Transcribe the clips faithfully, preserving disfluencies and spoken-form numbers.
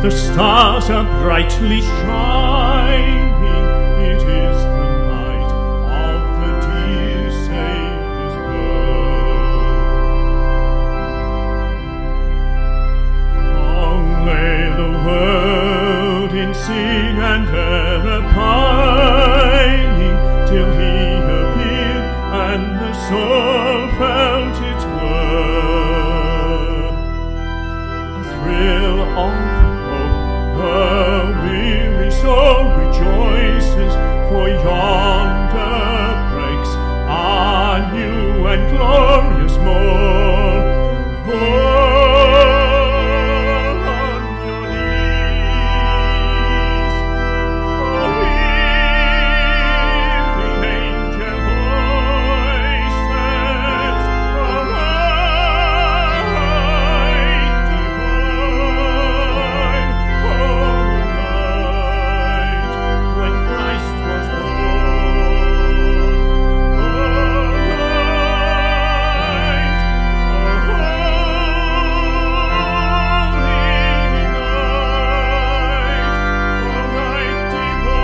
the stars are brightly shining. It is the night of the dear Saviour's birth. Long lay the world in sin and error pining, till He appeared and the soul felt its worth. A thrill of the weary soul rejoices, for yonder breaks a new and glorious morn. Fall on your knees, oh, hear the angel voices, arise, divine, when Christ was born. Oh, night, oh, holy night, oh, night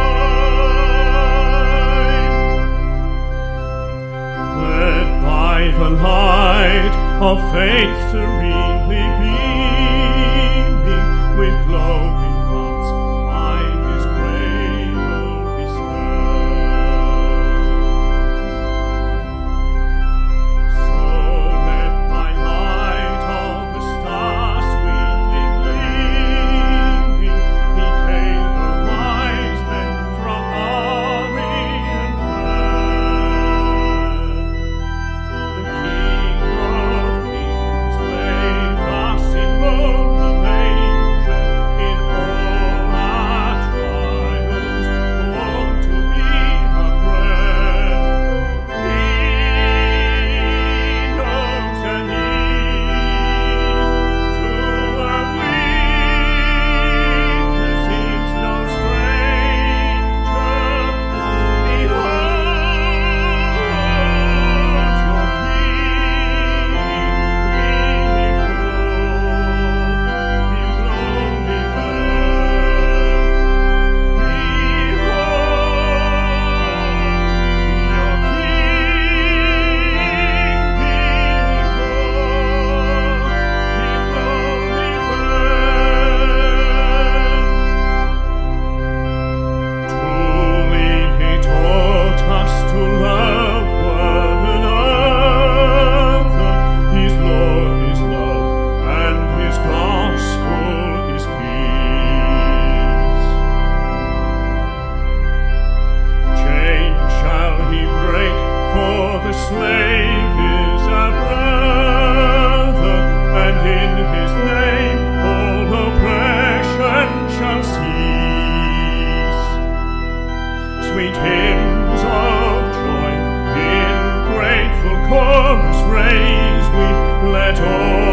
divine. Led by the light of faith serenely beaming, with glowing hearts by His cradle we stand. So led by light of the star sweetly gleaming, He came the wise men from Orient land. The King of Kings laid thus in lowly manger, in all our trials born to be our friend. He knows and heeds to our weakness, He's no stranger. Behold your King, we glow in lonely birth. Behold your Truly He taught us to love one another. His law is love, and His gospel is peace. Chains shall He break, for the slave is our brother, and in His name all oppression shall cease. Sweet hymns of joy in grateful chorus raise we, let all